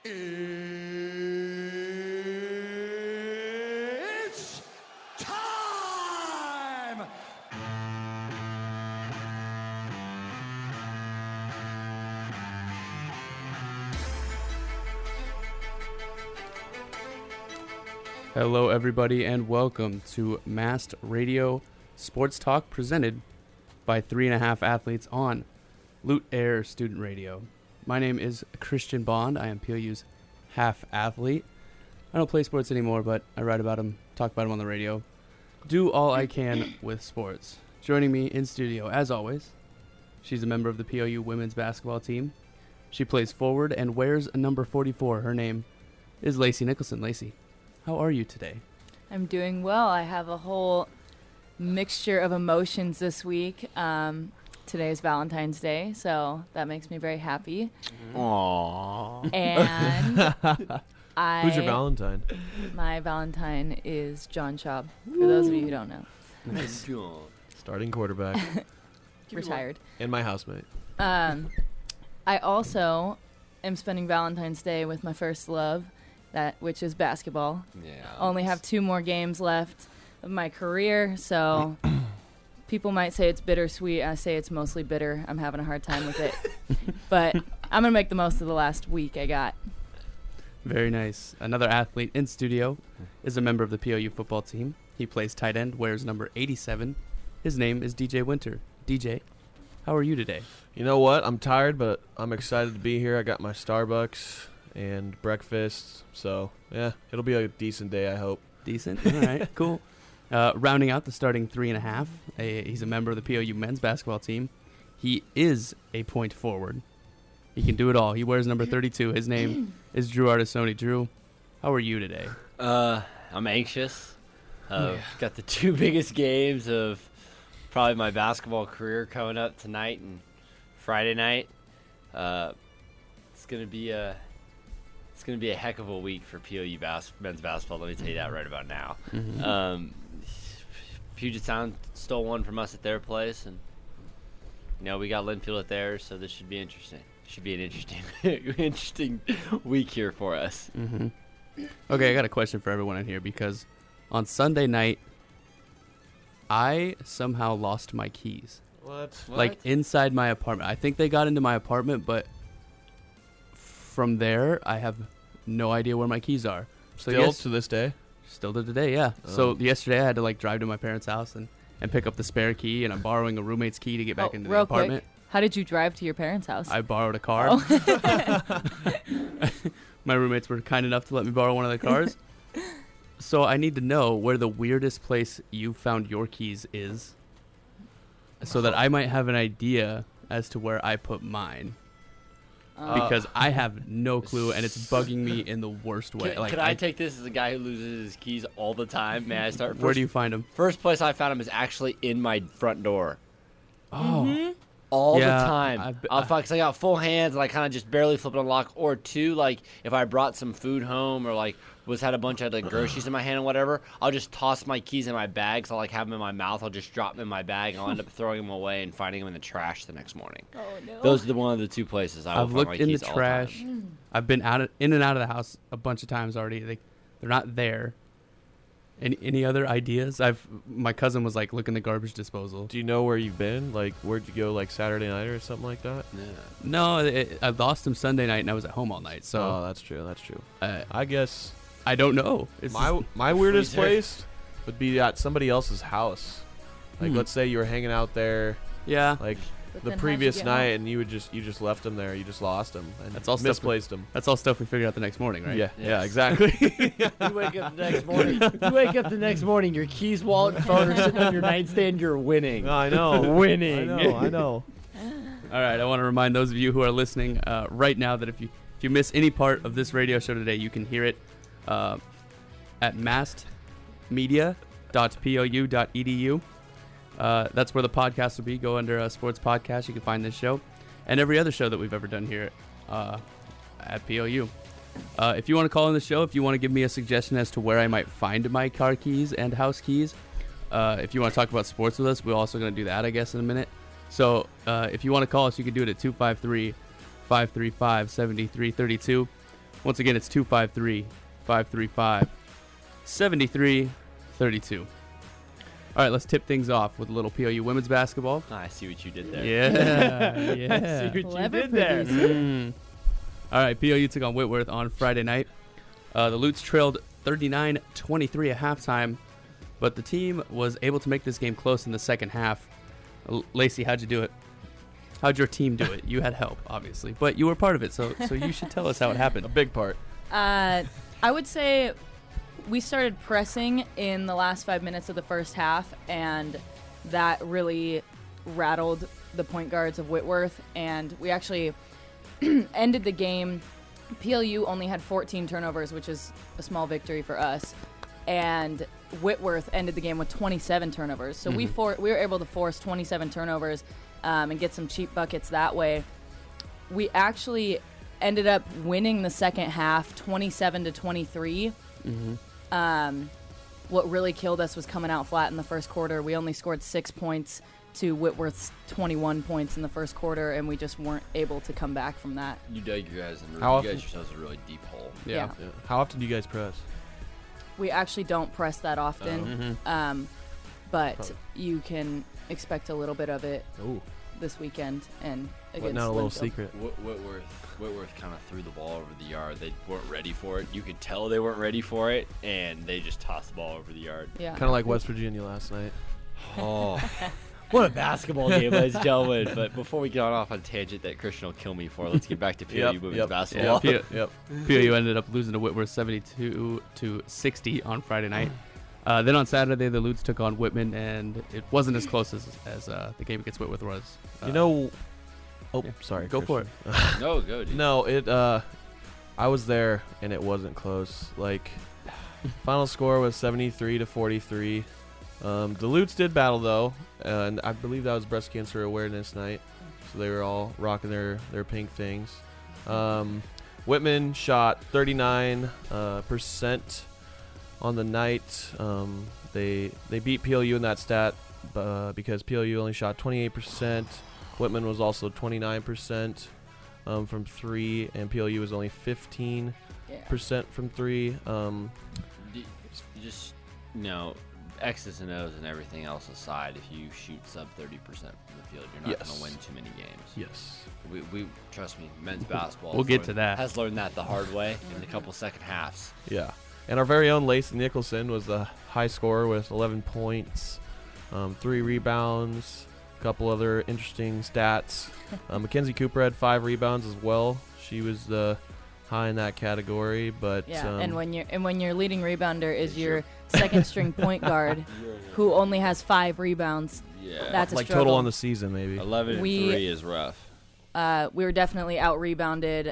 It's time! Hello, everybody, and welcome to Mast Radio Sports Talk presented by 3.5 Athletes on Loot Air Student Radio. My name is Christian Bond. I am POU's half athlete. I don't play sports anymore, but I write about them, talk about them on the radio, do all I can with sports. Joining me in studio, as always, she's a member of the POU women's basketball team. She plays forward and wears a number 44. Her name is Lacey Nicholson. Lacey, how are you today? I'm doing well. I have a whole mixture of emotions this week. Today is Valentine's Day, so that makes me very happy. Aww. And Who's your Valentine? My Valentine is John Schaub, for those of you who don't know. Nice. Starting quarterback. Retired. And my housemate. I also am spending Valentine's Day with my first love, which is basketball. Yeah. Only have 2 more games left of my career, so people might say it's bittersweet. I say it's mostly bitter. I'm having a hard time with it. But I'm going to make the most of the last week I got. Very nice. Another athlete in studio is a member of the POU football team. He plays tight end, wears number 87. His name is DJ Winter. DJ, how are you today? You know what? I'm tired, but I'm excited to be here. I got my Starbucks and breakfast. So, yeah, it'll be a decent day, I hope. Decent? All right, cool. Rounding out the starting 3.5, he's a member of the POU men's basketball team. He is a point forward. He can do it all. He wears number 32. His name is Drew Artisoni. Drew, how are you today? I'm anxious. Got the 2 biggest games of probably my basketball career coming up tonight and Friday night. It's gonna be a heck of a week for POU men's basketball. Let me tell you that right about now. Mm-hmm. Puget Sound stole one from us at their place, and we got Linfield at theirs, so this should be interesting. Should be an interesting week here for us. Mm-hmm. Okay, I got a question for everyone in here because on Sunday night, I somehow lost my keys. What? Like inside my apartment. I think they got into my apartment, but from there, I have no idea where my keys are. So Still to this day? Still to today, yeah. Oh. So yesterday I had to drive to my parents' house and pick up the spare key, and I'm borrowing a roommate's key to get back into the apartment. Quick, how did you drive to your parents' house? I borrowed a car. Oh. My roommates were kind enough to let me borrow one of the cars. So I need to know where the weirdest place you found your keys is so that I might have an idea as to where I put mine. Because I have no clue, and it's bugging me in the worst way. Can I take this as a guy who loses his keys all the time? May I start first? Where do you find them? First place I found them is actually in my front door. Oh. All Yeah, the time. Because I got full hands and I kind of just barely flip it on lock. Or 2, if I brought some food home or had a bunch of groceries in my hand or whatever, I'll just toss my keys in my bag. So I'll have them in my mouth. I'll just drop them in my bag and I'll end up throwing them away and finding them in the trash the next morning. Oh, no. Those are one of the 2 places I will I've find looked my in the keys all trash. time. I've been in and out of the house a bunch of times already. They're not there. Any other ideas? My cousin was look in the garbage disposal. Do you know where you've been? Where'd you go, Saturday night or something like that? Yeah. No, I lost them Sunday night, and I was at home all night. So Oh, that's true. I guess I don't know. It's my weirdest freezer. place would be at somebody else's house. Let's say you were hanging out there, yeah. But the then how'd you previous get night, home? and you just left them there. You just lost them. And That's all stuff misplaced them. That's all stuff we figured out the next morning, right? Yeah, Yes. yeah, exactly. You wake up the next morning. Your keys, wallet, and phone are sitting on your nightstand. You're winning. I know. Winning. I know. All right. I want to remind those of you who are listening right now that if you miss any part of this radio show today, you can hear it at mastmedia.pou.edu. That's where the podcast will be. Go under Sports Podcast. You can find this show and every other show that we've ever done here at POU. If you want to call in the show, if you want to give me a suggestion as to where I might find my car keys and house keys, if you want to talk about sports with us, we're also going to do that, I guess, in a minute. So if you want to call us, you can do it at 253-535-7332. Once again, it's 253-535-7332. All right, let's tip things off with a little POU women's basketball. I see what you did there. Yeah, yeah. I see what Clever you did there. Mm. All right, POU took on Whitworth on Friday night. The Lutes trailed 39-23 at halftime, but the team was able to make this game close in the second half. Lacey, how'd you do it? How'd your team do it? You had help, obviously, but you were part of it, so you should tell us how it happened. A big part. I would say we started pressing in the last 5 minutes of the first half, and that really rattled the point guards of Whitworth, and we actually ended the game. PLU only had 14 turnovers, which is a small victory for us, and Whitworth ended the game with 27 turnovers. So we were able to force 27 turnovers and get some cheap buckets that way. We actually ended up winning the second half 27-23. What really killed us was coming out flat in the first quarter. We only scored 6 points to Whitworth's 21 points in the first quarter, and we just weren't able to come back from that. You dug you guys yourselves a really deep hole. Yeah. Yeah. How often do you guys press? We actually don't press that often, but Probably. you can expect a little bit of it Ooh. this weekend and against Not a little Linfield. secret. Whitworth kind of threw the ball over the yard. They weren't ready for it. You could tell they weren't ready for it, and they just tossed the ball over the yard. Yeah. Kind of like West Virginia last night. Oh, what a basketball game, ladies and gentlemen. But before we get off on a tangent that Christian will kill me for, let's get back to PLU women's basketball. Yeah. POU ended up losing to Whitworth 72-60 on Friday night. Then on Saturday, the Lutes took on Whitman, and it wasn't as close as the game against Whitworth was. Sorry. Go for Christian. No, go, dude. No, I was there and it wasn't close. Like, final score was 73-43. The Lutes did battle though, and I believe that was Breast Cancer Awareness Night, so they were all rocking their pink things. Whitman shot 39% on the night. They beat PLU in that stat because PLU only shot 28%. Whitman was also 29% from three, and PLU was only 15% from three. Just, X's and O's and everything else aside, if you shoot sub 30% from the field, you're not going to win too many games. Yes. We trust me, men's basketball. We'll get to that. Has learned that the hard way in a couple second halves. Yeah. And our very own Lacey Nicholson was the high scorer with 11 points, 3 rebounds, a couple other interesting stats. Mackenzie Cooper had 5 rebounds as well. She was high in that category, but and when your leading rebounder is your second string point guard who only has 5 rebounds, that's a like struggle. total on the season maybe. 11 and 3 is rough. We were definitely out rebounded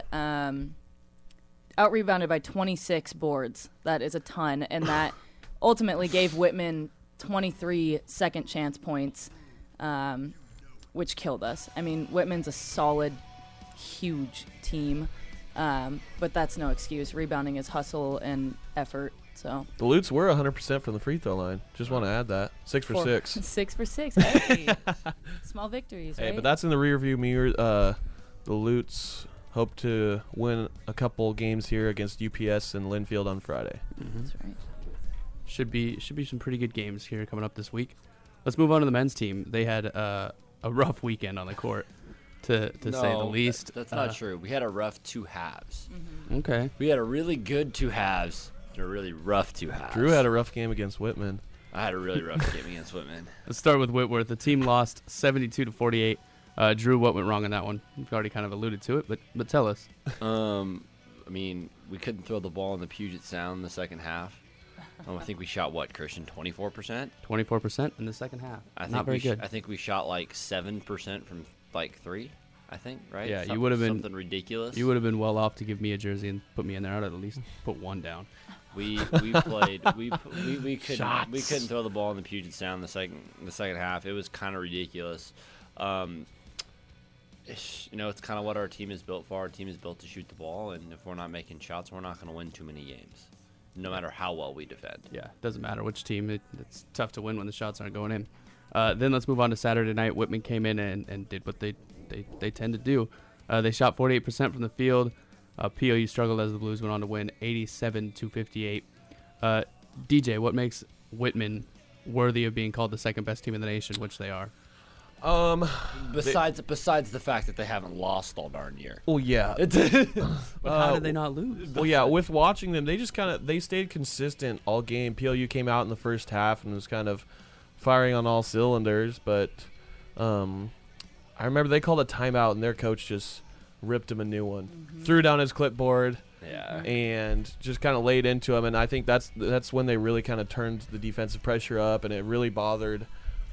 by 26 boards. That is a ton, and that ultimately gave Whitman 23 second chance points, which killed us. I mean, Whitman's a solid, huge team, but that's no excuse. Rebounding is hustle and effort. So The Lutes were 100% from the free throw line. Just want to add that. 6 for 6. 6 for 6. Hey. Small victories, Hey, right? but that's in the rearview mirror. The Lutes hope to win a couple games here against UPS and Linfield on Friday. That's right. Should be some pretty good games here coming up this week. Let's move on to the men's team. They had a rough weekend on the court, to say the least. That's not true. We had a rough 2 halves. Okay. We had a really good 2 halves and a really rough 2 halves. Drew had a rough game against Whitman. I had a really rough game against Whitman. Let's start with Whitworth. The team lost 72-48. Drew, what went wrong in that one? You've already kind of alluded to it, but tell us. I mean, we couldn't throw the ball in the Puget Sound in the second half. I think we shot, Christian, 24%? 24% in the second half. Not very good. I think we shot 7% from 3. I think, right? Yeah, you would have been something ridiculous. You would have been well off to give me a jersey and put me in there. I'd at least put 1 down. We played. we couldn't throw the ball in the Puget Sound the second half. It was kind of ridiculous. It's kind of what our team is built for. Our team is built to shoot the ball, and if we're not making shots, we're not going to win too many games, no matter how well we defend. Yeah, doesn't matter which team. It's tough to win when the shots aren't going in. Then let's move on to Saturday night. Whitman came in and did what they tend to do. They shot 48% from the field. POU struggled as the Blues went on to win 87-58. DJ, what makes Whitman worthy of being called the second best team in the nation, which they are? Besides the fact that they haven't lost all darn year. Well, yeah. But how did they not lose? Well, yeah. With watching them, they just they stayed consistent all game. PLU came out in the first half and was kind of firing on all cylinders, but I remember they called a timeout and their coach just ripped him a new one, threw down his clipboard. Yeah. And just kind of laid into him, and I think that's when they really kind of turned the defensive pressure up, and it really bothered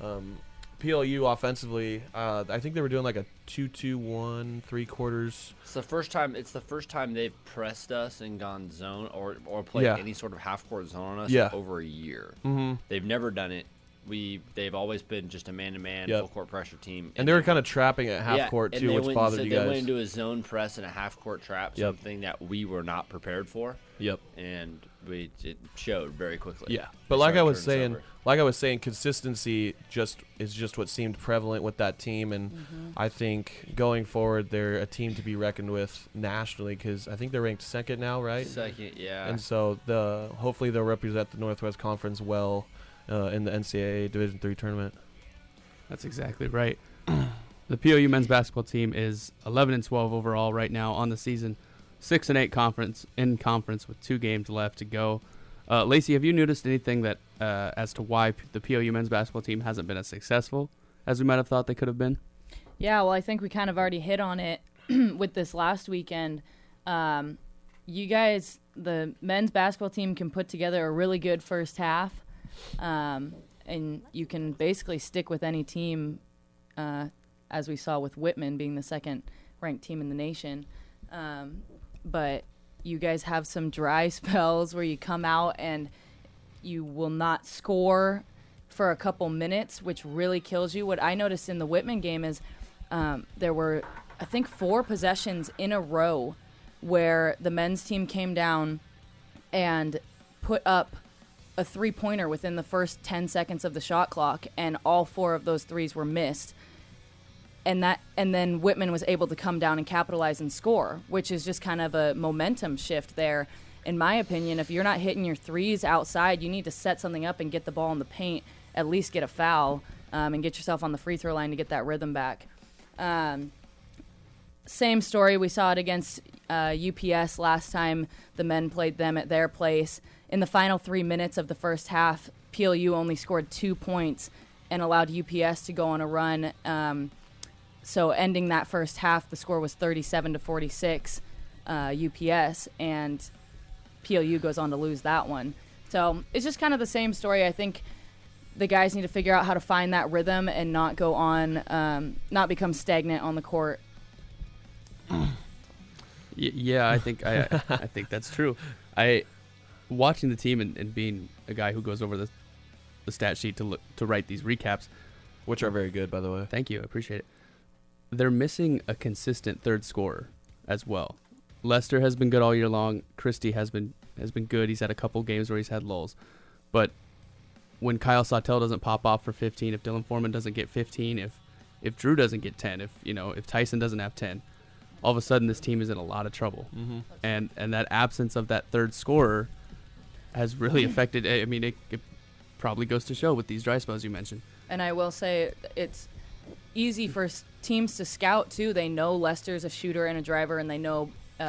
PLU offensively. I think they were doing like a 2-2-1 3/4. It's the first time they've pressed us and gone zone or played any sort of half court zone on us in over a year. Mm-hmm. They've never done it. They've always been just a man-to-man full court pressure team, and they were kind of trapping at half court too, which bothered you guys. They went into a zone press and a half court trap, something that we were not prepared for. Yep, and it showed very quickly. Yeah, but like I was saying, consistency is just what seemed prevalent with that team, and I think going forward they're a team to be reckoned with nationally because I think they're ranked second now, right? Second, yeah. And so hopefully they'll represent the Northwest Conference well. In the NCAA Division III tournament. That's exactly right. The POU men's basketball team is 11-12 overall right now on the season, 6-8 conference with 2 games left to go. Lacey, have you noticed anything that as to why the POU men's basketball team hasn't been as successful as we might have thought they could have been? Yeah, well, I think we kind of already hit on it with this last weekend. You guys, the men's basketball team, can put together a really good first half. And you can basically stick with any team, as we saw with Whitman being the second-ranked team in the nation. But you guys have some dry spells where you come out and you will not score for a couple minutes, which really kills you. What I noticed in the Whitman game is there were, I think, 4 possessions in a row where the men's team came down and put up a 3-pointer within the first 10 seconds of the shot clock, and all 4 of those threes were missed. And then Whitman was able to come down and capitalize and score, which is just kind of a momentum shift there. In my opinion, if you're not hitting your threes outside, you need to set something up and get the ball in the paint, at least get a foul, and get yourself on the free throw line to get that rhythm back. Same story. We saw it against UPS last time the men played them at their place. In the final 3 minutes of the first half, PLU only scored 2 points and allowed UPS to go on a run. So ending that first half, the score was 37-46 UPS, and PLU goes on to lose that one. So it's just kind of the same story. I think the guys need to figure out how to find that rhythm and not go on, not become stagnant on the court. Yeah, I think I think that's true. Watching the team and being a guy who goes over the stat sheet to write these recaps, which are very good, by the way. Thank you, I appreciate it. They're missing a consistent third scorer as well. Lester has been good all year long. Christie has been good. He's had a couple games where he's had lulls, but when Kyle Sawtell doesn't pop off for 15, if Dylan Foreman doesn't get 15, if Drew doesn't get 10, if Tyson doesn't have 10. All of a sudden, this team is in a lot of trouble, and that absence of that third scorer has really affected. I mean, it probably goes to show with these dry spells you mentioned. And I will say it's easy for teams to scout too. They know Lester's a shooter and a driver, and they know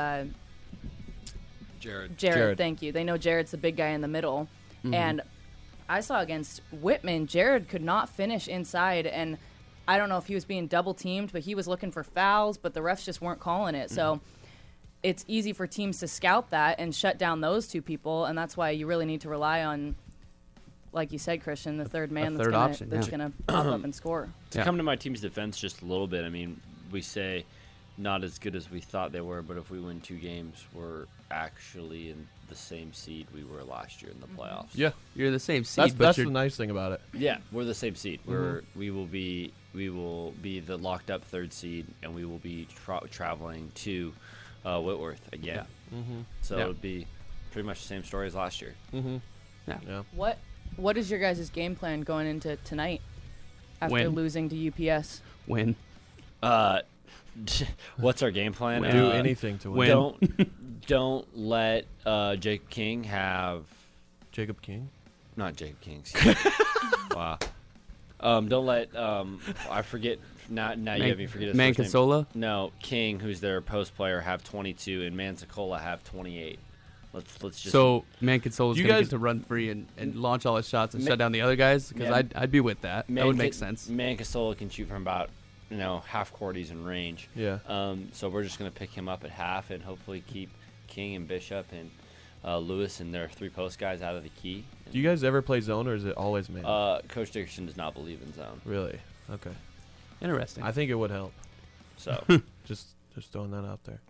Jared. Thank you. They know Jared's the big guy in the middle, and I saw against Whitman, Jared could not finish inside, and I don't know if he was being double teamed, but he was looking for fouls, but the refs just weren't calling it. So it's easy for teams to scout that and shut down those 2 people, and that's why you really need to rely on, like you said, Christian, the third man that's going to pop up and score. To come to my team's defense just a little bit, I mean, we say not as good as we thought they were, but if we win 2 games, we're actually in the same seed we were last year in the playoffs. Yeah, you're in the same seed. That's the nice thing about it. Yeah, we're the same seed. We will be the locked up 3rd seed, and we will be traveling to Whitworth again. Yeah. So it'll be pretty much the same story as last year. Yeah. What is your guys' game plan going into tonight after losing to UPS? Win. What's our game plan? Do anything to win. Don't let Jacob King have. Jacob King? Not Jacob King. Wow. Don't let I forget. Now you have me forget his first name. Mancasola? No, King, who's their post player, have 22, and Mansacola have 28. Let's just. So Mancasola's You going to guys- get to run free and launch all his shots and shut down the other guys? Because Yeah. I'd be with that. That would make sense. Mancasola can shoot from about half court. He's in range. Yeah. So we're just going to pick him up at half and hopefully keep King and Bishop and Lewis and their 3 post guys out of the key. Do you guys ever play zone, or is it always man? Coach Dickerson does not believe in zone. Really? Okay. Interesting. I think it would help. So Just throwing that out there.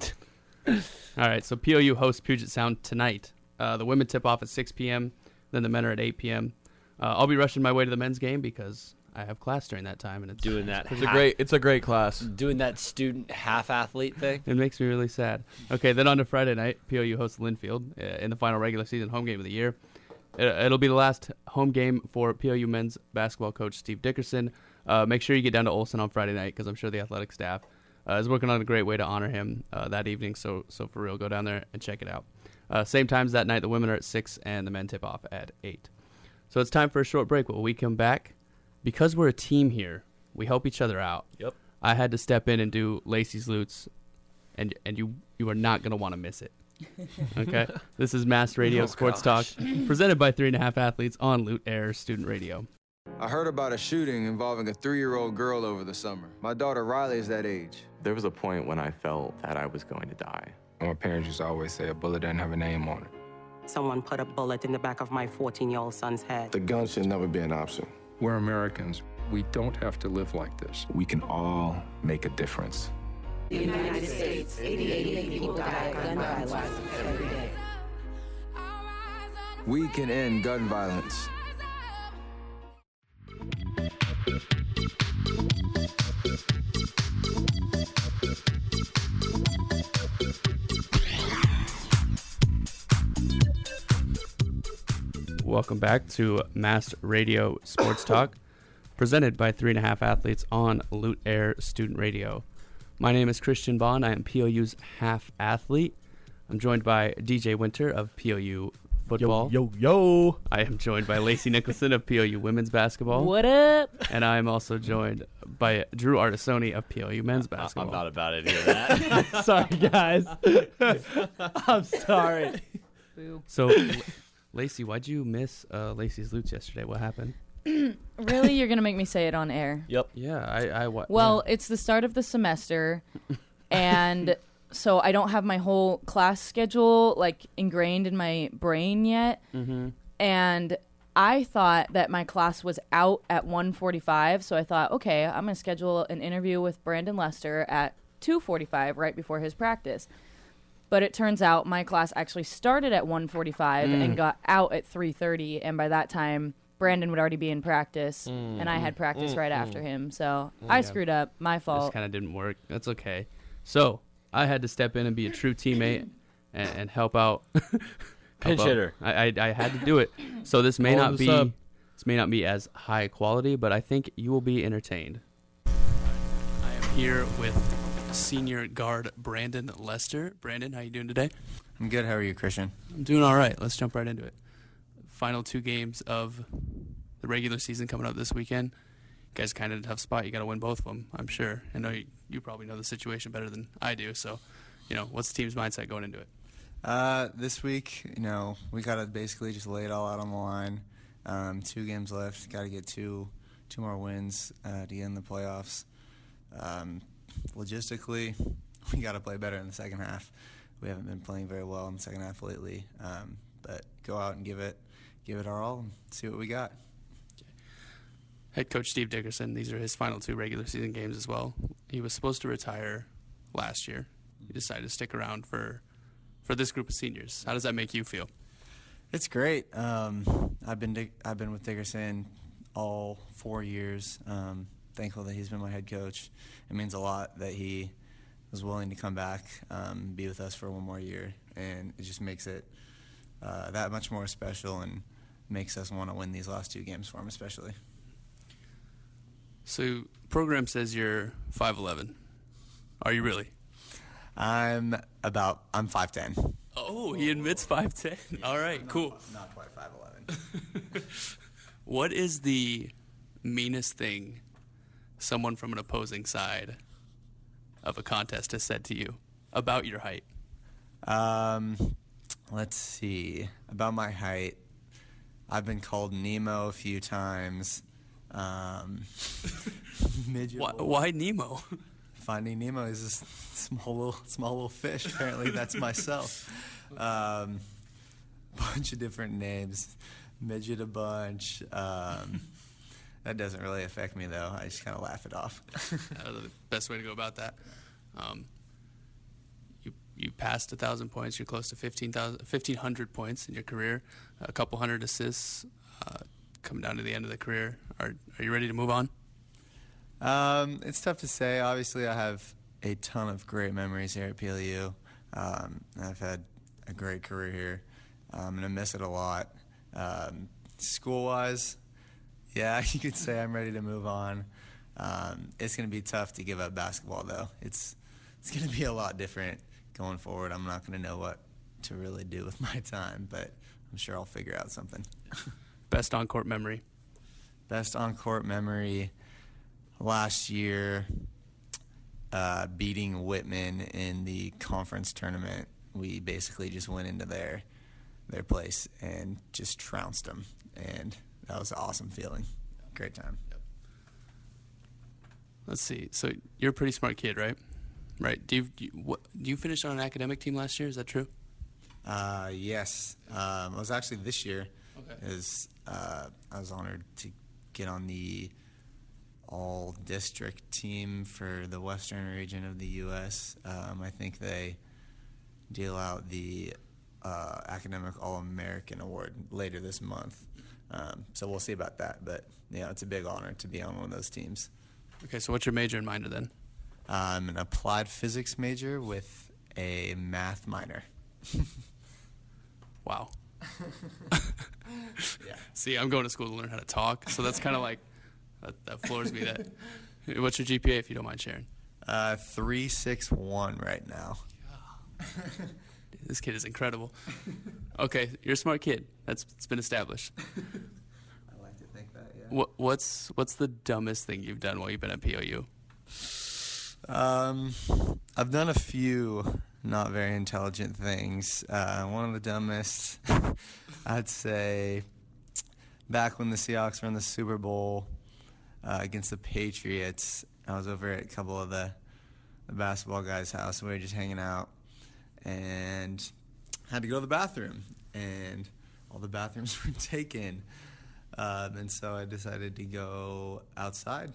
All right, so POU hosts Puget Sound tonight. The women tip off at 6 p.m., then the men are at 8 p.m. I'll be rushing my way to the men's game because I have class during that time, and it's doing that. It's a great class. Doing that student half athlete thing. It makes me really sad. Okay, then on to Friday night, POU hosts Linfield in the final regular season home game of the year. It'll be the last home game for POU men's basketball coach Steve Dickerson. Make sure you get down to Olson on Friday night because I'm sure the athletic staff is working on a great way to honor him that evening. So for real, go down there and check it out. Same times that night, the women are at 6 and the men tip off at 8. So it's time for a short break. When we come back, because we're a team here, we help each other out. Yep. I had to step in and do Lacey's Lutes, and you are not going to want to miss it. Okay? This is Mass Radio Sports Talk, presented by 3.5 Athletes on Loot Air Student Radio. I heard about a shooting involving a 3-year-old girl over the summer. My daughter Riley is that age. There was a point when I felt that I was going to die. My parents used to always say a bullet doesn't have a name on it. Someone put a bullet in the back of my 14-year-old son's head. The gun should never be an option. We're Americans. We don't have to live like this. We can all make a difference. In the United States, 88 people die of gun violence every day. We can end gun violence. Welcome back to Mass Radio Sports Talk, presented by 3.5 Athletes on Loot Air Student Radio. My name is Christian Bond. I am POU's half athlete. I'm joined by DJ Winter of POU Football. Yo. I am joined by Lacey Nicholson of POU Women's Basketball. What up? And I am also joined by Drew Artisoni of POU Men's Basketball. I'm not about any of that. Sorry, guys. I'm sorry. Boo. So, Lacey, why'd you miss Lacey's Lutes yesterday? What happened? Really? You're going to make me say it on air? Yep. Yeah, Well, it's the start of the semester, and so I don't have my whole class schedule ingrained in my brain yet. Mm-hmm. And I thought that my class was out at 1:45, so I thought, okay, I'm going to schedule an interview with Brandon Lester at 2:45 right before his practice. But it turns out my class actually started at 1:45 and got out at 3:30, and by that time Brandon would already be in practice, and I had practice right after him. So I screwed up. My fault. This kind of didn't work. That's okay. So I had to step in and be a true teammate and help out. Pinch hitter. I had to do it. So this may Call not this be up. this may not be as high quality, but I think you will be entertained. I am here with senior guard Brandon Lester. Brandon, how you doing today? I'm good. How are you, Christian? I'm doing all right. Let's jump right into it. Final 2 games of the regular season coming up this weekend. You guys kind of in a tough spot. You got to win both of them, I'm sure. I know you probably know the situation better than I do. So, what's the team's mindset going into it? This week, we got to basically just lay it all out on the line. 2 games left. Got to get two more wins to get in the playoffs. Logistically, we got to play better in the second half. We haven't been playing very well in the second half lately. But go out and give it our all and see what we got. Head coach Steve Dickerson, these are his final 2 regular season games as well. He was supposed to retire last year. He decided to stick around for this group of seniors. How does that make you feel? It's great. I've been with Dickerson all 4 years. Thankful that he's been my head coach. It means a lot that he was willing to come back, be with us for 1 more year, and it just makes it that much more special and makes us want to win these last 2 games for him especially. So, program says you're 5'11". Are you really? I'm 5'10". Oh, he admits 5'10". Yeah, All right, cool. Not quite 5'11". What is the meanest thing someone from an opposing side of a contest has said to you about your height? Let's see. About my height, I've been called Nemo a few times. Midget. Why Nemo? Finding Nemo is this small little fish. Apparently, that's myself. Bunch of different names. Midget a bunch. That doesn't really affect me, though. I just kind of laugh it off. The best way to go about that. You passed 1,000 points. You're close to 1,500 points in your career. A couple hundred assists coming down to the end of the career. Are you ready to move on? It's tough to say. Obviously, I have a ton of great memories here at PLU. I've had a great career here. I'm going to miss it a lot. School-wise, yeah, you could say I'm ready to move on. It's going to be tough to give up basketball, though. It's going to be a lot different going forward. I'm not going to know what to really do with my time, but I'm sure I'll figure out something. Best on-court memory? Best on-court memory last year, beating Whitman in the conference tournament. We basically just went into their place and just trounced them, and that was an awesome feeling. Great time. Yep. Let's see. So you're a pretty smart kid, right? Right. Do you finish on an academic team last year? Is that true? Yes. I was actually this year. Okay. I was honored to get on the all-district team for the western region of the U.S. I think they deal out the Academic All-American Award later this month. So we'll see about that. But, yeah, it's a big honor to be on one of those teams. Okay, so what's your major and minor then? I'm an applied physics major with a math minor. Wow. Yeah. See, I'm going to school to learn how to talk, so that's kind of like, that floors me. What's your GPA, if you don't mind sharing? 3.61 right now. Dude, this kid is incredible. Okay, you're a smart kid. It's been established. I like to think that, yeah. What's the dumbest thing you've done while you've been at PLU? I've done a few not very intelligent things. One of the dumbest, I'd say, back when the Seahawks were in the Super Bowl against the Patriots, I was over at a couple of the basketball guys' house. We were just hanging out and had to go to the bathroom, and all the bathrooms were taken. And so I decided to go outside.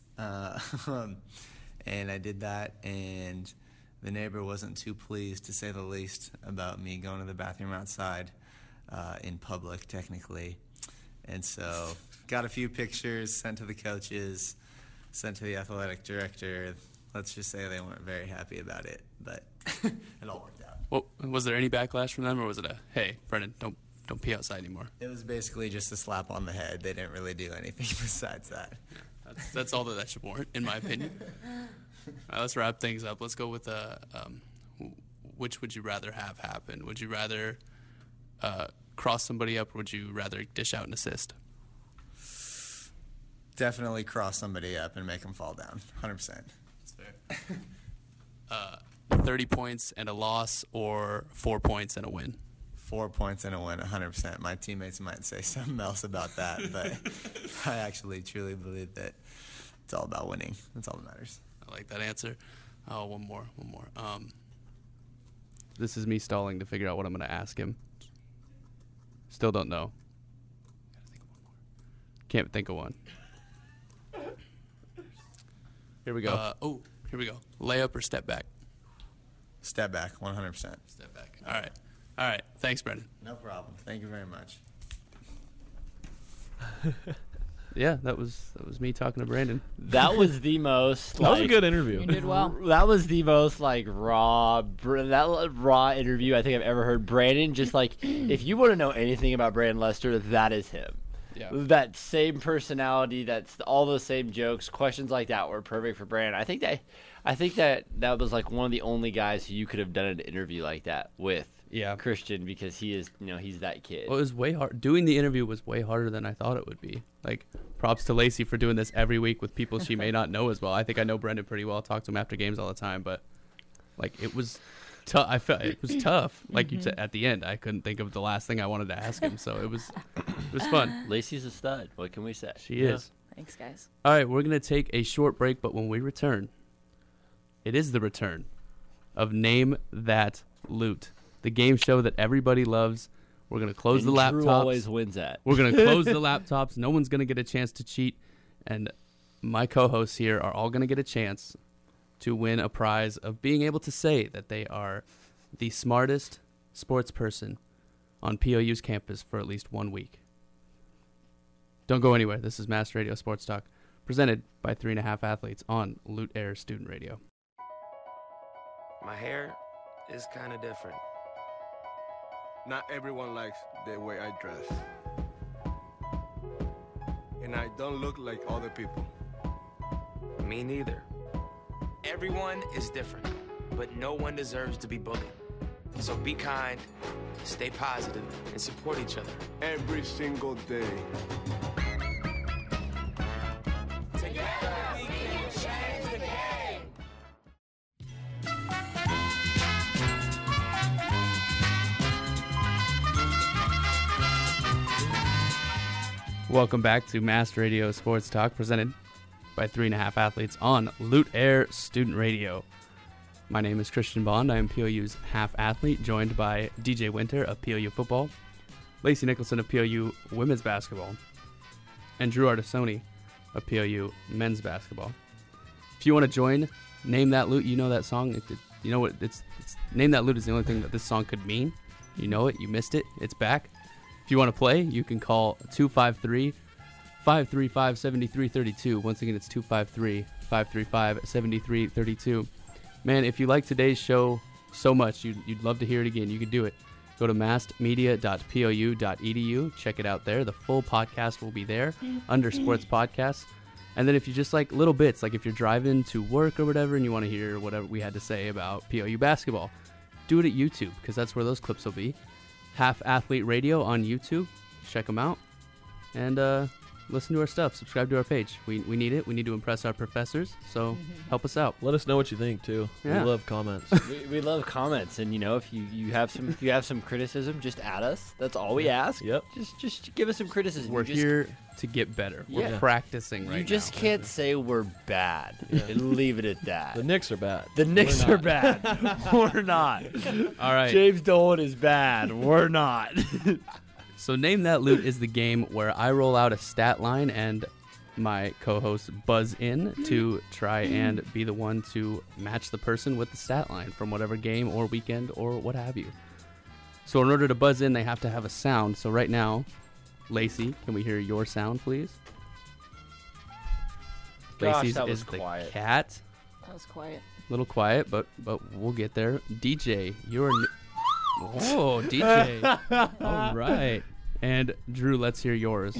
And I did that, and the neighbor wasn't too pleased, to say the least, about me going to the bathroom outside in public, technically. And so got a few pictures, sent to the coaches, sent to the athletic director. Let's just say they weren't very happy about it, but it all worked out. Well, was there any backlash from them, or was it a, hey, Brendan, don't pee outside anymore? It was basically just a slap on the head. They didn't really do anything besides that. That's all that should warrant, in my opinion. All right, let's wrap things up. Let's go with which would you rather have happen? Would you rather cross somebody up, or would you rather dish out an assist? Definitely cross somebody up and make them fall down. 100%. That's fair. 30 points and a loss, or 4 points and a win? 4 points and a win, 100%. My teammates might say something else about that, but I actually truly believe that it's all about winning. That's all that matters. I like that answer. Oh, one more. This is me stalling to figure out what I'm going to ask him. Still don't know. Can't think of one. Here we go. Here we go. Layup or step back? Step back, 100%. Step back. All right. Thanks, Brendan. No problem. Thank you very much. Yeah, that was me talking to Brandon. That was the most. That was a good interview. You did well. That was the most raw interview I think I've ever heard. Brandon, just if you want to know anything about Brandon Lester, that is him. that same personality, that's all those same jokes, questions like that were perfect for Brandon. I think that was like one of the only guys who you could have done an interview like that with. Yeah. Christian, because he is, he's that kid. Well, it was way hard. Doing the interview was way harder than I thought it would be. Like, props to Lacey for doing this every week with people she may not know as well. I think I know Brendan pretty well. Talk to him after games all the time, but like it was tough. I felt it was tough. Like you said at the end, I couldn't think of the last thing I wanted to ask him, so it was fun. Lacey's a stud. What can we say? She is. Thanks, guys. All right, we're gonna take a short break, but when we return, it is the return of Name That Loot, the game show that everybody loves. We're going to close the laptops. Drew always wins that. We're going to close the laptops. No one's going to get a chance to cheat. And my co-hosts here are all going to get a chance to win a prize of being able to say that they are the smartest sports person on POU's campus for at least 1 week. Don't go anywhere. This is Mass Radio Sports Talk, presented by 3.5 Athletes on Loot Air Student Radio. My hair is kind of different. Not everyone likes the way I dress. And I don't look like other people. Me neither. Everyone is different, but no one deserves to be bullied. So be kind, stay positive, and support each other. Every single day. Together we can change the game. Welcome back to Mass Radio Sports Talk, presented by 3.5 Athletes on Loot Air Student Radio. My name is Christian Bond. I am POU's half athlete, joined by DJ Winter of POU football, Lacey Nicholson of POU women's basketball, and Drew Artisoni of POU men's basketball. If you want to join Name That Loot, you know that song. You know what? It's Name That Loot is the only thing that this song could mean. You know it. You missed it. It's back. If you want to play, you can call 253-535-7332. Once again, it's 253-535-7332. Man, if you like today's show so much, you'd love to hear it again, you could do it. Go to massedmedia.pou.edu. Check it out there. The full podcast will be there under Sports Podcasts. And then if you just like little bits, like if you're driving to work or whatever and you want to hear whatever we had to say about POU basketball, do it at YouTube, because that's where those clips will be. Half Athlete Radio on YouTube. Check them out. And listen to our stuff. Subscribe to our page. We need it. We need to impress our professors. So help us out. Let us know what you think, too. Yeah. We love comments. we love comments. And, if you have some criticism, just add us. That's all we ask. Yep. Just give us some criticism. We're here to get better. We're practicing right now. You just can't say we're bad and leave it at that. The Knicks are bad. The Knicks are bad. We're not. All right. James Dolan is bad. We're not. So Name That Loot is the game where I roll out a stat line and my co-hosts buzz in to try and be the one to match the person with the stat line from whatever game or weekend or what have you. So in order to buzz in, they have to have a sound. So right now, Lacey, can we hear your sound, please? Gosh, Lacey's that was is quiet. The cat. That was quiet. A little quiet, but we'll get there. DJ, you're... Oh, DJ. All right. And Drew, let's hear yours.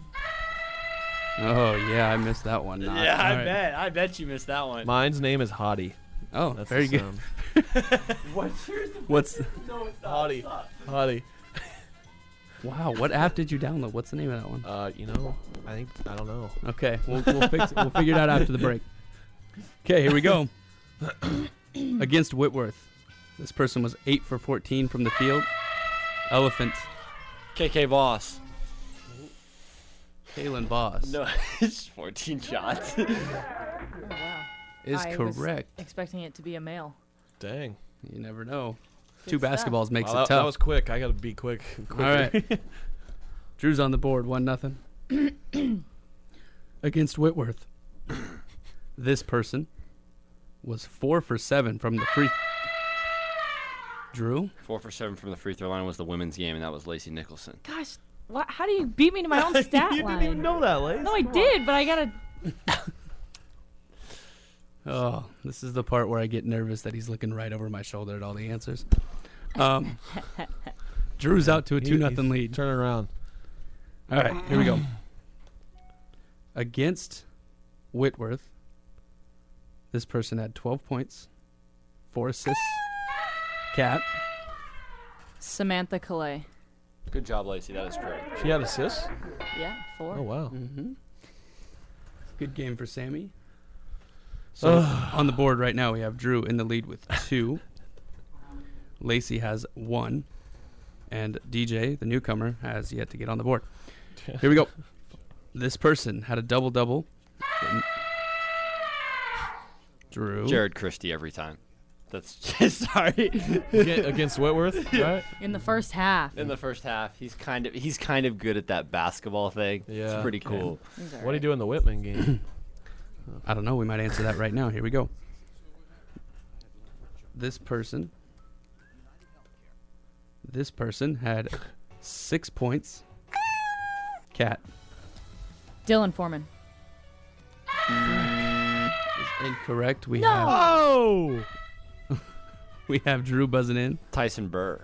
Oh, yeah, I missed that one. I bet you missed that one. Mine's name is Hottie. Oh, that's very good. What's yours? What's No, it's not. Hottie. Wow, what app did you download? What's the name of that one? I don't know. Okay, we'll figure it out after the break. Okay, here we go. Against Whitworth. This person was 8 for 14 from the field. Elephant. KK Boss. Kalen Boss. No, it's 14 shots. Oh, wow. Is correct. Was expecting it to be a male. Dang. You never know. Good 2 stuff. basketballs makes it That tough. was quick. I got to be quick. All right. Drew's on the board, 1-0. Against Whitworth. This person was 4 for 7 from the free. Drew? 4 for 7 from the free throw line was the women's game, and that was Lacey Nicholson. Gosh, how do you beat me to my own stat line? You didn't even know that, Lace. No, I did, but I gotta. Oh, this is the part where I get nervous that he's looking right over my shoulder at all the answers. Drew's out to a 2-0 lead. Turn around. All right, here we go. Against Whitworth, this person had 12 points, 4 assists. Kat. Samantha Calais. Good job, Lacey. That is correct. She had assists? Yeah, 4. Oh, wow. Mm-hmm. Good game for Sammy. So on the board right now, we have Drew in the lead with 2. Lacey has 1. And DJ, the newcomer, has yet to get on the board. Here we go. This person had a double-double. Drew. Jared Christie every time. That's just sorry. Against Whitworth, right? In the first half. In the first half, he's kind of good at that basketball thing. Yeah. It's pretty cool. What do you do in the Whitman game? I don't know. We might answer that right now. Here we go. This person had 6 points. Kat. Dylan Foreman. Is incorrect. We have Drew buzzing in. Tyson Burr.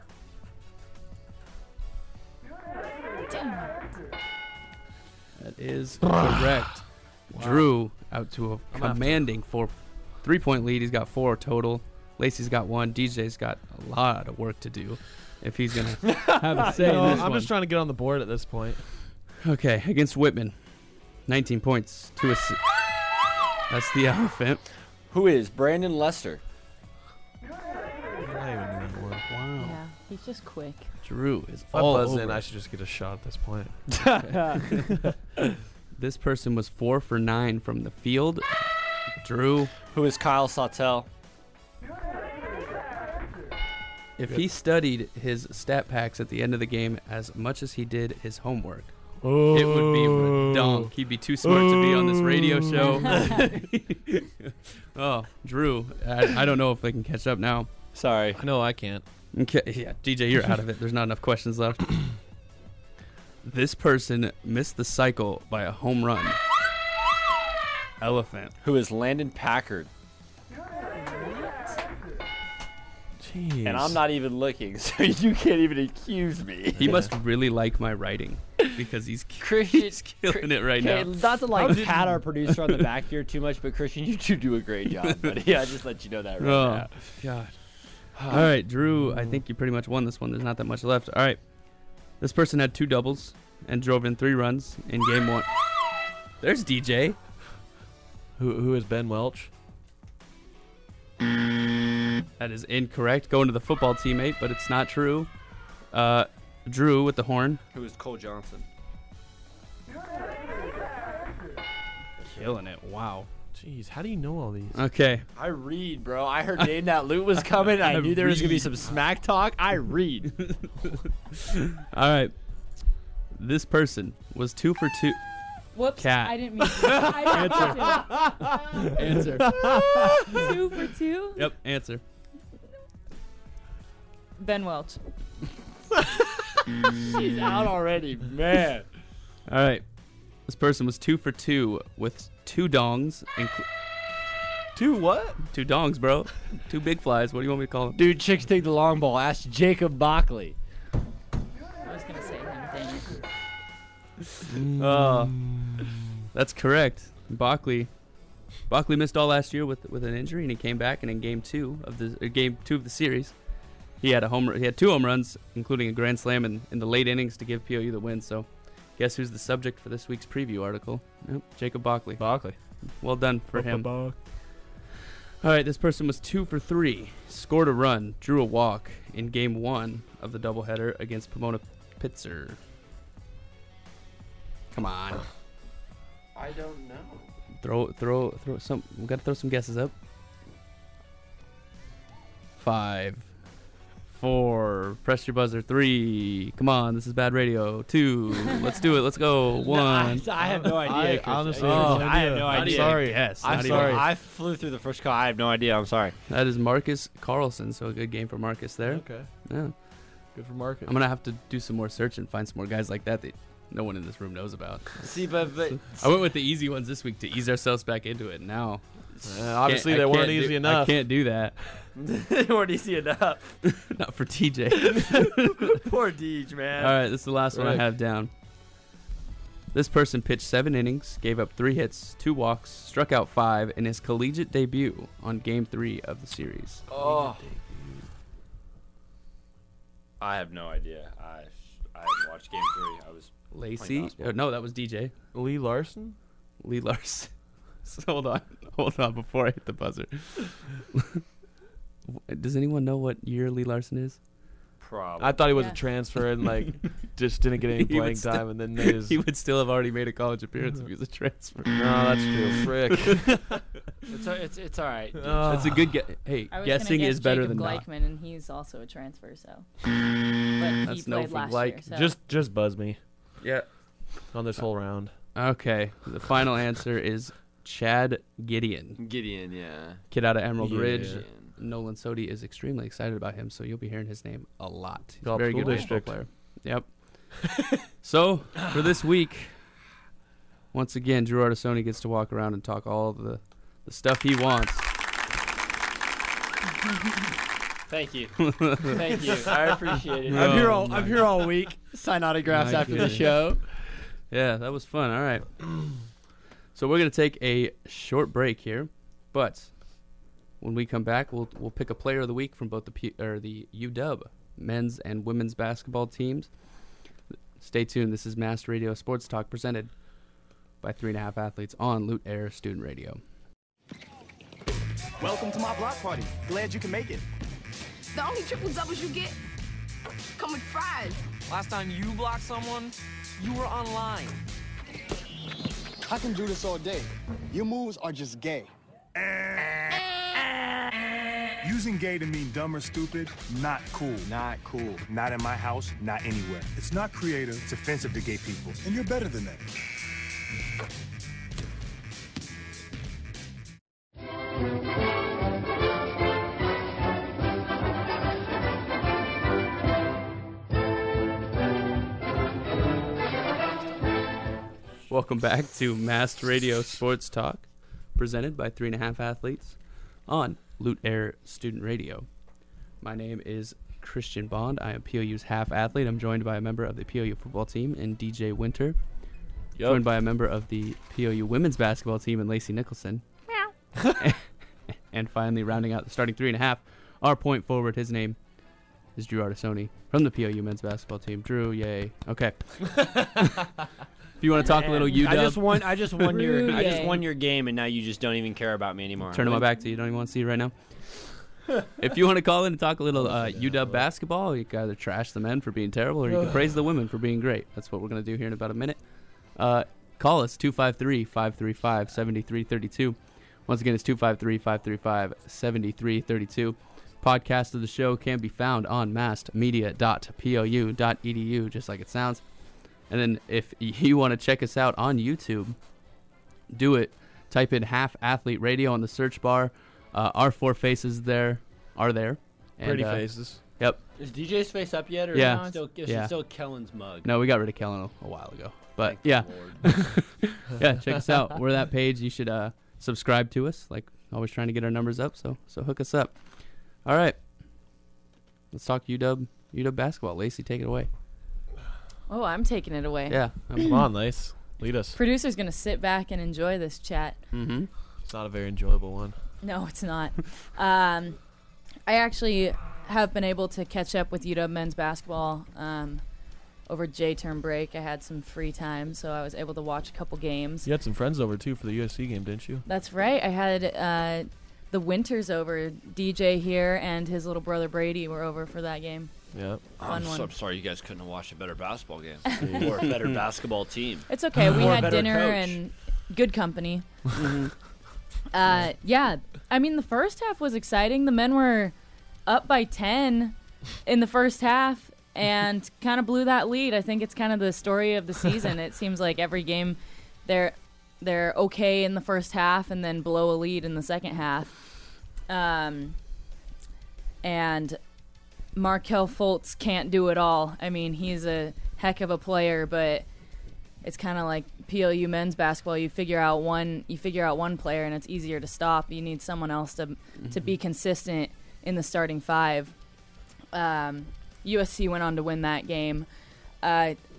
That is correct. Drew out to a commanding 3-point lead. He's got 4 total. Lacey's got 1. DJ's got a lot of work to do if he's going to have a say in this I'm one. just trying to get on the board at this point. Okay, against Whitman. 19 points, 2 assists. That's the elephant. Who is Brandon Lester? I didn't even know that word. Wow. Yeah, he's just quick. Drew is If I all buzz over. in, I should just get a shot at this point. This person was 4 for 9 from the field. Drew. Who is Kyle Sautel? If he studied his stat packs at the end of the game as much as he did his homework, it would be redonk. He'd be too smart to be on this radio show. Oh, Drew. I don't know if they can catch up now. Sorry. I know I can't. Okay, yeah, DJ, you're out of it. There's not enough questions left. This person missed the cycle by a home run. Elephant. Who is Landon Packard? Jeez. And I'm not even looking, so you can't even accuse me. He must really like my writing because he's killing it right now. Not to pat our producer on the back here too much, but Christian, you do a great job, buddy. I just let you know that right now. God. All right, Drew, I think you pretty much won this one. There's not that much left. All right. This person had 2 doubles and drove in 3 runs in game 1. There's DJ. Who is Ben Welch? That is incorrect. Going to the football teammate, but it's not true. Drew with the horn. Who is Cole Johnson? Killing it. Wow. Jeez, how do you know all these? Okay. I read, bro. I heard Name That Loot was coming. I knew there was going to be some smack talk. I read. All right. This person was 2 for 2. Whoops. Cat. I didn't mean to. I didn't mean to. Answer. 2 for 2? Yep, answer. Ben Welch. She's out already, man. All right. This person was 2 for 2 with 2 dongs. 2 what? 2 dongs, bro. 2 big flies. What do you want me to call them? Dude, chicks take the long ball. Ask Jacob Bockley. I was going to say him. Dang it. That's correct. Bockley missed all last year with an injury, and he came back, and in game 2 of the series, he had 2 home runs, including a grand slam in the late innings to give POU the win. So, guess who's the subject for this week's preview article? Yep, Jacob Bockley. Well done for him. All right, this person was 2 for 3, scored a run, drew a walk in game 1 of the doubleheader against Pomona Pitzer. Come on. I don't know. Throw some. We got to throw some guesses up. 5, 4. Press your buzzer. 3. Come on, this is bad radio. 2. Let's do it. Let's go. 1. No, I have no idea. Honestly, I have no idea. I'm sorry. Yes. I'm sorry. I flew through the first call. I have no idea. I'm sorry. That is Marcus Carlson. So a good game for Marcus there. Okay. Yeah. Good for Marcus. I'm gonna have to do some more search and find some more guys like that no one in this room knows about. See, but I went with the easy ones this week to ease ourselves back into it. Now, obviously they weren't easy enough. I can't do that. They weren't easy enough. Not for TJ. Poor Deej, man. All right, this is the last one I have down. This person pitched 7 innings, gave up 3 hits, 2 walks, struck out 5 in his collegiate debut on Game 3 of the series. Oh. I have no idea. I haven't watched Game 3. I was Lacey? No, that was DJ. Lee Larson? Lee Larson. Hold on before I hit the buzzer. Does anyone know what year Lee Larson is? Probably. I thought he was a transfer and just didn't get any playing time, and then made his. He would still have already made a college appearance if he was a transfer. No, that's true. Frick. It's all right. That's a good guess. Hey, guessing is better than Gleichman, not. and he's also a transfer, so. But That's he played last year. So. Just buzz me. Yeah. On this whole round. Okay. The final answer is Chad Gideon. Gideon, yeah. Kid out of Emerald Ridge. Yeah. Nolan Sodi is extremely excited about him, so you'll be hearing his name a lot. He's Oh, a very cool good baseball player. Yep. So, for this week, once again, Drew Artisoni gets to walk around and talk all of the stuff he wants. Thank you. Thank you. I appreciate it. I'm here all week. Sign autographs after the show. Yeah, that was fun. All right. So we're going to take a short break here, but when we come back, we'll pick a player of the week from both the UW men's and women's basketball teams. Stay tuned. This is Mass Radio Sports Talk presented by 3.5 Athletes on Loot Air Student Radio. Welcome to my block party. Glad you can make it. The only triple doubles you get come with fries. Last time you blocked someone, you were online. I can do this all day. Your moves are just gay. Using gay to mean dumb or stupid, not cool. Not cool. Not in my house, not anywhere. It's not creative, it's offensive to gay people. And you're better than that. Welcome back to Mass Radio Sports Talk, presented by 3.5 Athletes on Loot Air Student Radio. My name is Christian Bond. I am POU's half athlete. I'm joined by a member of the POU football team in DJ Winter. Yep. Joined by a member of the POU women's basketball team in Lacey Nicholson. Meow. And finally, rounding out the starting 3.5, our point forward. His name is Drew Artisoni from the POU men's basketball team. Drew, yay. Okay. If you want to talk a little UW. I just won your game, and now you just don't even care about me anymore. Turning my back to you. Don't even want to see you right now. If you want to call in and talk a little UW basketball, you can either trash the men for being terrible or you can praise the women for being great. That's what we're going to do here in about a minute. Call us, 253-535-7332. Once again, it's 253-535-7332. Podcast of the show can be found on massedmedia.pou.edu, just like it sounds. And then if you want to check us out on YouTube, do it. Type in Half Athlete Radio on the search bar. Our 4 faces are there. Pretty faces. Yep. Is DJ's face up yet? Or Yeah. Still Kellen's mug? No, we got rid of Kellen a while ago. But yeah. Yeah, check us out. We're that page. You should subscribe to us. Like, always trying to get our numbers up. So hook us up. All right. Let's talk UW basketball. Lacey, take it away. Oh, I'm taking it away. Yeah. Come on, Lace. Lead us. Producer's going to sit back and enjoy this chat. Mm-hmm. It's not a very enjoyable one. No, it's not. I actually have been able to catch up with UW men's basketball over J-term break. I had some free time, so I was able to watch a couple games. You had some friends over, too, for the USC game, didn't you? That's right. I had the Winters over. DJ here and his little brother Brady were over for that game. Yeah. Fun one. I'm sorry you guys couldn't have watched a better basketball game or a better basketball team. It's okay. We Or a had better dinner coach. and good company. Yeah. I mean, the first half was exciting. The men were up by 10 in the first half and kind of blew that lead. I think it's kind of the story of the season. It seems like every game they're okay in the first half and then blow a lead in the second half. And Markel Fultz can't do it all. I mean, he's a heck of a player, but it's kind of like PLU men's basketball. You figure out one player, and it's easier to stop. You need someone else to be consistent in the starting 5. USC went on to win that game.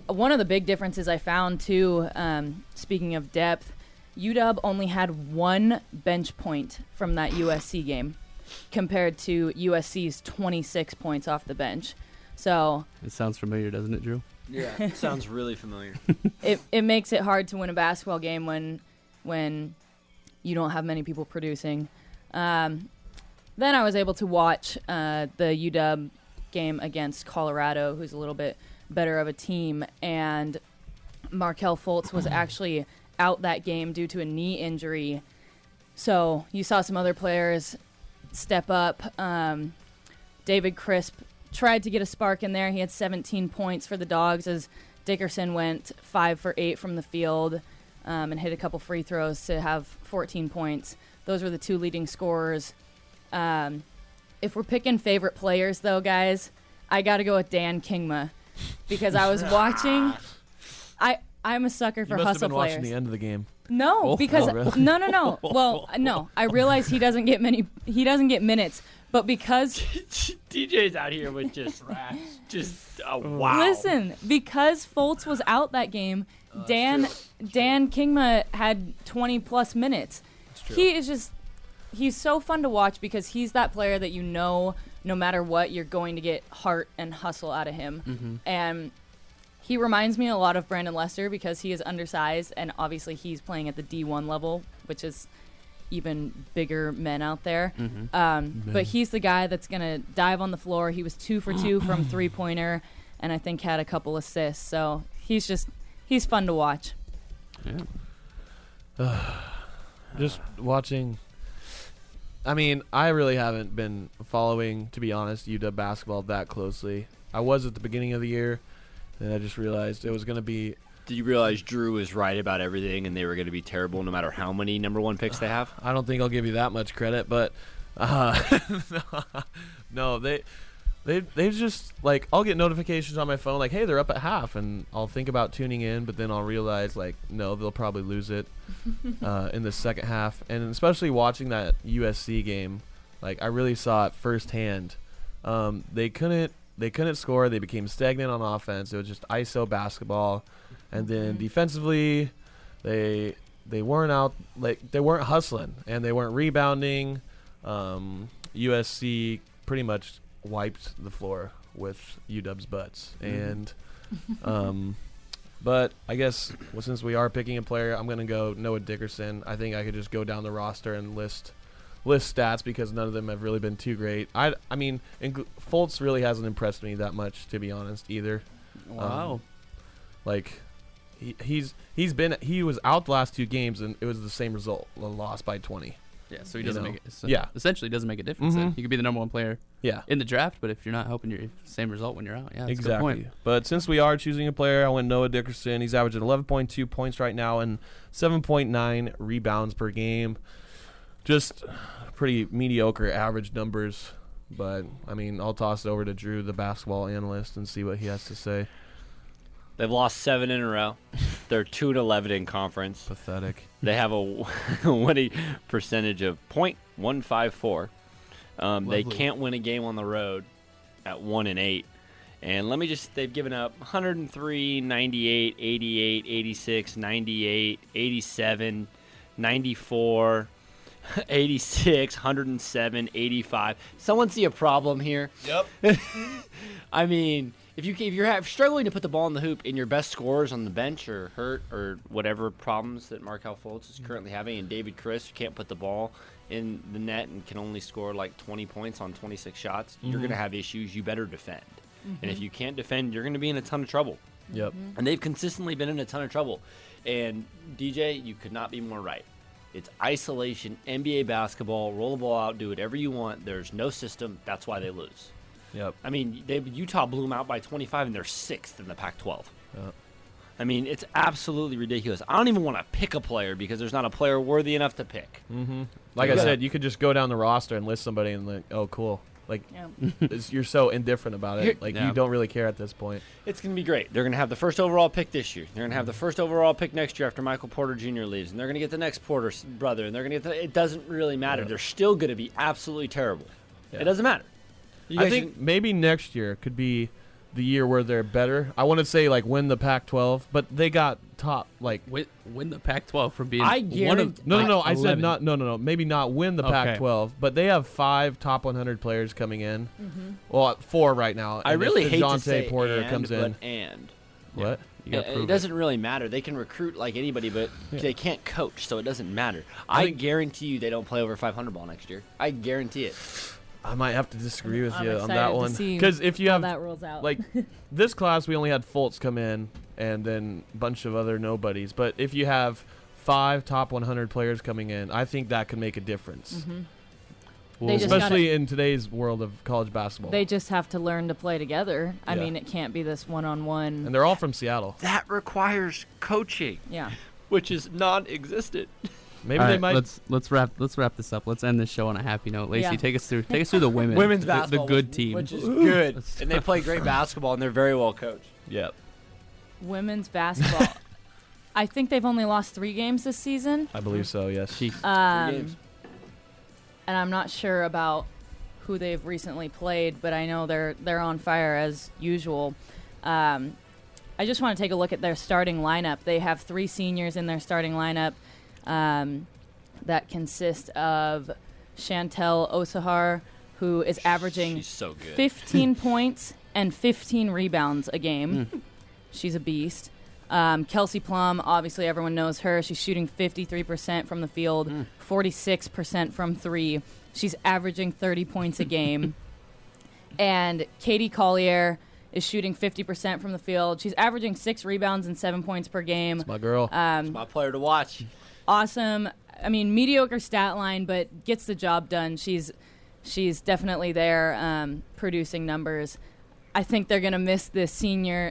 one of the big differences I found, too, speaking of depth, UW only had 1 bench point from that USC game compared to USC's 26 points off the bench. So it sounds familiar, doesn't it, Drew? Yeah, it sounds really familiar. It makes it hard to win a basketball game when you don't have many people producing. Then I was able to watch the UW game against Colorado, who's a little bit better of a team, and Markelle Fultz was actually out that game due to a knee injury. So you saw some other players step up. David Crisp tried to get a spark in there. He had 17 points for the Dogs as Dickerson went 5 for 8 from the field and hit a couple free throws to have 14 points. Those were the 2 leading scorers. If we're picking favorite players, though, guys, I got to go with Dan Kingma because I was watching. I'm a sucker for you must hustle have been players. watching the end of the game. No, because really? no. Well, no. I realize he doesn't get minutes, but because DJ's out here with just wow. Listen, because Fultz was out that game, Dan Kingma had 20 plus minutes. He's so fun to watch because he's that player that no matter what, you're going to get heart and hustle out of him. Mm-hmm. And he reminds me a lot of Brandon Lester because he is undersized, and obviously he's playing at the D1 level, which is even bigger men out there. Mm-hmm. But he's the guy that's going to dive on the floor. He was 2 for 2 from three-pointer, and I think had a couple assists. So he's fun to watch. Yeah. Just watching. I mean, I really haven't been following, to be honest, UW basketball that closely. I was at the beginning of the year, and I just realized it was going to be. Did you realize Drew was right about everything, and they were going to be terrible no matter how many number 1 picks they have? I don't think I'll give you that much credit, but no, they just like I'll get notifications on my phone like, hey, they're up at half, and I'll think about tuning in, but then I'll realize like, no, they'll probably lose it in the second half, and especially watching that USC game, like I really saw it firsthand. They couldn't score. They became stagnant on offense. It was just ISO basketball. And then defensively, they weren't out, like they weren't hustling and they weren't rebounding. USC pretty much wiped the floor with UW's butts. And but I guess since we are picking a player, I'm gonna go Noah Dickerson. I think I could just go down the roster and list stats because none of them have really been too great. I mean, Fultz really hasn't impressed me that much, to be honest, either. Wow. Like he was out the last 2 games and it was the same result, a loss by 20. Yeah, so he doesn't make it. So yeah, essentially doesn't make a difference. Then. He could be the number 1 player. Yeah. In the draft, but if you're not helping your same result when you're out, yeah, that's exactly. a good point. But since we are choosing a player, I went Noah Dickerson. He's averaging 11.2 points right now and 7.9 rebounds per game. Just pretty mediocre average numbers, but I mean, I'll toss it over to Drew, the basketball analyst, and see what he has to say. They've lost 7 in a row. They're 2-11 in conference. Pathetic. They have a winning percentage of .154. They can't win a game on the road at 1-8. And they've given up 103, 98, 88, 86, 98, 87, 94. 86, 107, 85. Someone see a problem here? Yep. I mean, if you're struggling to put the ball in the hoop and your best scorers on the bench are hurt or whatever problems that Markelle Fultz is currently having, and David Crisp can't put the ball in the net and can only score like 20 points on 26 shots, you're going to have issues. You better defend. And if you can't defend, you're going to be in a ton of trouble. Yep. And they've consistently been in a ton of trouble. And DJ, you could not be more right. It's isolation, NBA basketball, roll the ball out, do whatever you want. There's no system. That's why they lose. Yep. I mean, Utah blew them out by 25, and they're 6th in the Pac-12. Yep. I mean, it's absolutely ridiculous. I don't even want to pick a player because there's not a player worthy enough to pick. Mm-hmm. Like I said, you could just go down the roster and list somebody and like, oh, cool. Like, you're so indifferent about it. Like, you don't really care at this point. It's going to be great. They're going to have the first overall pick this year. They're going to have the first overall pick next year after Michael Porter Jr. leaves. And they're going to get the next Porter brother. And they're going to get it doesn't really matter. Yeah. They're still going to be absolutely terrible. Yeah. It doesn't matter. I think maybe next year could be the year where they're better. I want to say like win the Pac-12, but they got top like win the Pac-12 from being I one of no. I said 11. not no. Maybe not win the Okay. Pac-12, but they have 5 top 100 players coming in. Mm-hmm. Well, 4 right now. I and really if hate to DeJounte say Porter and, comes in. but What? You gotta prove it doesn't really matter. They can recruit like anybody, but they can't coach, so it doesn't matter. I guarantee you they don't play over 500 ball next year. I guarantee it. I might have to disagree with I'm you on excited that to one see because if you how have that rolls out. like this class, we only had Fultz come in and then a bunch of other nobodies. But if you have 5 top 100 players coming in, I think that could make a difference. Mm-hmm. Well, especially in today's world of college basketball. They just have to learn to play together. I Yeah. mean, it can't be this one-on-one. And they're all from Seattle. That requires coaching. Yeah. Which is non-existent. Maybe All they right, might. let's wrap this up. Let's end this show on a happy note. Lacey, Yeah. take us through the women. Women's the basketball, good team, which is good, and they play great basketball, and they're very well coached. Yep. Women's basketball. I think they've only lost 3 games this season. I believe so. Yes. And I'm not sure about who they've recently played, but I know they're on fire as usual. I just want to take a look at their starting lineup. They have 3 seniors in their starting lineup that consist of Chantel Osahar, who is averaging She's so good. 15 points and 15 rebounds a game. She's a beast. Kelsey Plum, obviously everyone knows her. She's shooting 53% from the field, 46% from 3. She's averaging 30 points a game. And Katie Collier is shooting 50% from the field. She's averaging 6 rebounds and 7 points per game. It's my girl. It's my player to watch. Awesome. I mean, mediocre stat line, but gets the job done. She's definitely there producing numbers. I think they're going to miss this senior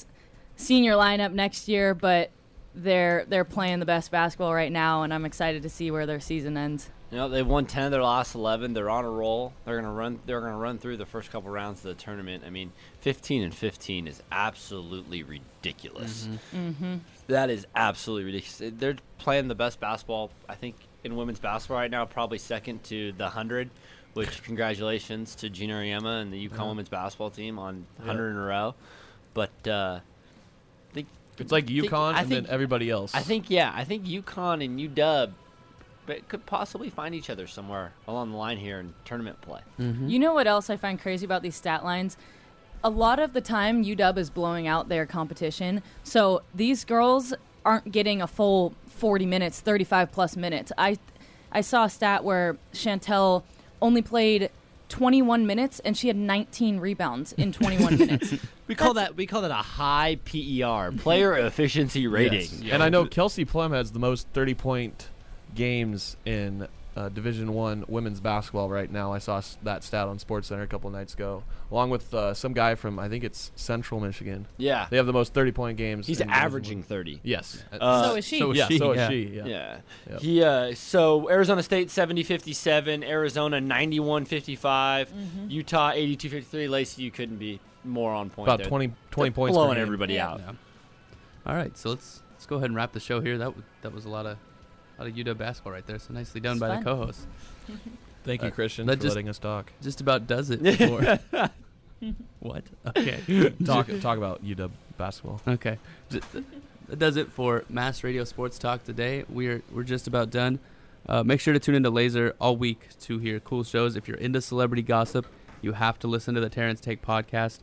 lineup next year, but they're playing the best basketball right now, and I'm excited to see where their season ends. You know, they've won 10 of their last 11. They're on a roll. They're gonna run through the first couple rounds of the tournament. I mean, 15-15 is absolutely ridiculous. Mm-hmm. That is absolutely ridiculous. They're playing the best basketball, I think, in women's basketball right now, probably second to the 100, which congratulations to Gina Ariema and the UConn women's basketball team on 100 in a row. But it's like UConn and then everybody else. I think UConn and UW could possibly find each other somewhere along the line here in tournament play. Mm-hmm. You know what else I find crazy about these stat lines? A lot of the time, UW is blowing out their competition. So these girls aren't getting a full 40 minutes, 35-plus minutes. I saw a stat where Chantel only played 21 minutes, and she had 19 rebounds in 21 minutes. We call that a high PER, player efficiency rating. Yes. Yeah. And I know Kelsey Plum has the most 30-point games in Division I women's basketball right now. I saw that stat on SportsCenter a couple of nights ago, along with some guy from, I think it's Central Michigan. Yeah. They have the most 30-point games. He's averaging 30. Yes. So is she. So is she. Yeah. Yep. So Arizona State 70-57, Arizona 91-55, Utah 82-53. Lacey, you couldn't be more on point. About there. 20 points blowing per game. everybody out. Yeah. All right, so let's go ahead and wrap the show here. That was a lot of UW basketball right there. So nicely done by the co-host. Thank you, Christian, that for letting us talk. Just about does it for what? Okay. Talk about UW basketball. Okay. That does it for Mass Radio Sports Talk today. We're just about done. Make sure to tune into Laser all week to hear cool shows. If you're into celebrity gossip, you have to listen to the Terrence Take podcast.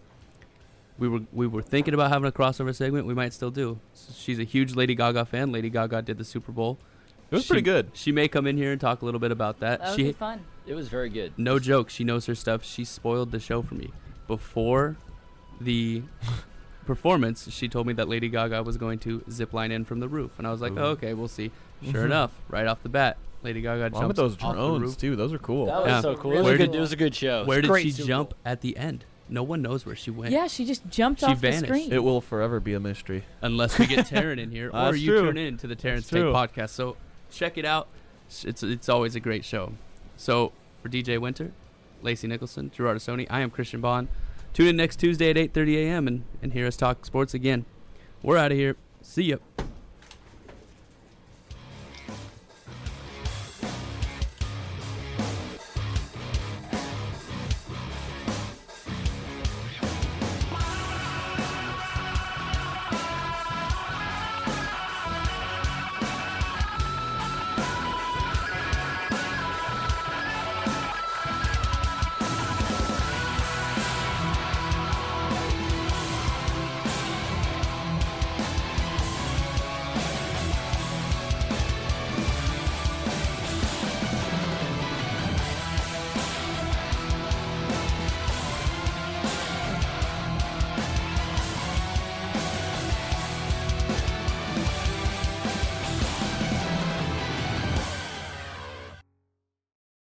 We were thinking about having a crossover segment. We might still do. She's a huge Lady Gaga fan. Lady Gaga did the Super Bowl. It was pretty good. She may come in here and talk a little bit about that. That would be fun. It was very good. No joke. She knows her stuff. She spoiled the show for me. Before the performance, she told me that Lady Gaga was going to zip line in from the roof. And I was like, oh, okay, we'll see. Sure enough, right off the bat, Lady Gaga jumps with those off the drones, roof. too. Those are cool. That was so cool. It was a good show. Where did she Super jump Bowl. at the end? No one knows where she went. Yeah, she just jumped She off vanished. the screen. It will forever be a mystery. Unless we get Taryn in here, or That's you true. turn in to the Terrence That's Take true. podcast. So check it out. It's always a great show. So for DJ Winter, Lacey Nicholson, Gerard Sony, I am Christian Bond. Tune in next Tuesday at 8:30 a.m. and hear us talk sports again. We're out of here. See ya.